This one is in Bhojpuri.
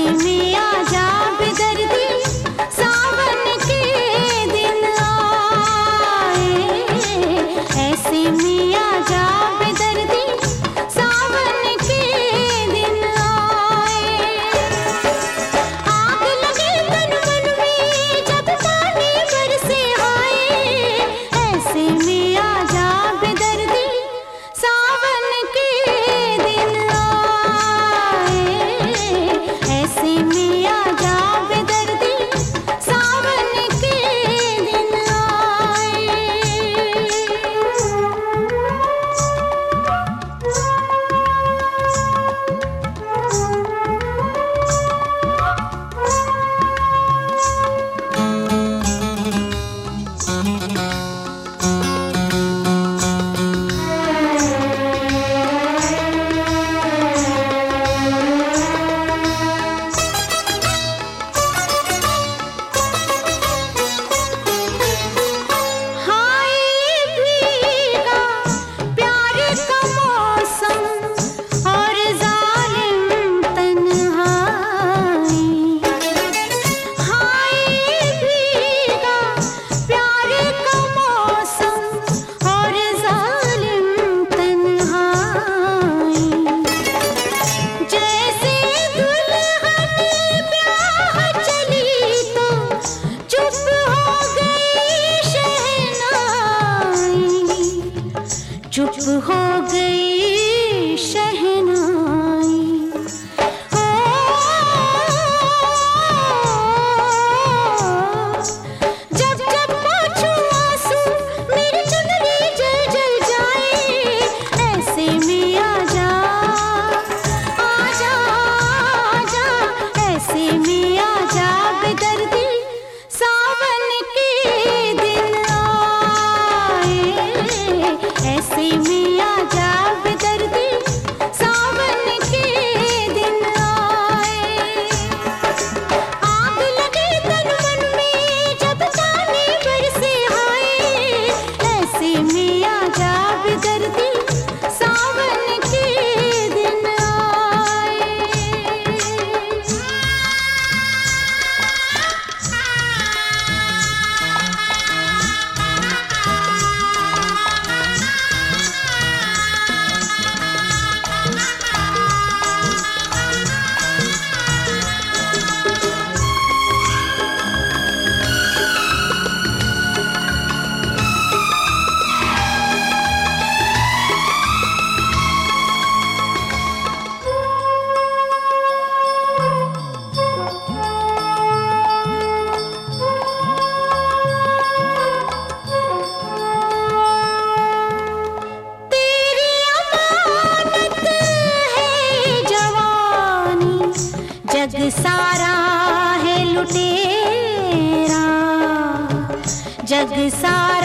ऐसे में आजा बेदर्दी, सावन के दिन आए। ऐसे में आजा बेदर्दी, सावन के दिन आए। आग लगे तन मन में जब पानी बरसे आए। ऐसे में आजा बेदर्दी, सावन के दिन आए। ऐसे में आजा बेदर्दी, सावन के दिन आए। चुप हो गई शहनाई। जब जब पोंछूं आंसू मेरी चुनरी जल जल जाए। ऐसे में आजा आजा आजा, ऐसे में आजा बेदर्दी, सावन के दिन आए। ऐसे में आजा बेदर्दी, सावन के दिन आए। आग लगे तन मन में जब पानी बरसे आए। ऐसे में आजा बेदर्दी, सावन के दिन आए। जग सारा है लुटेरा, जग सारा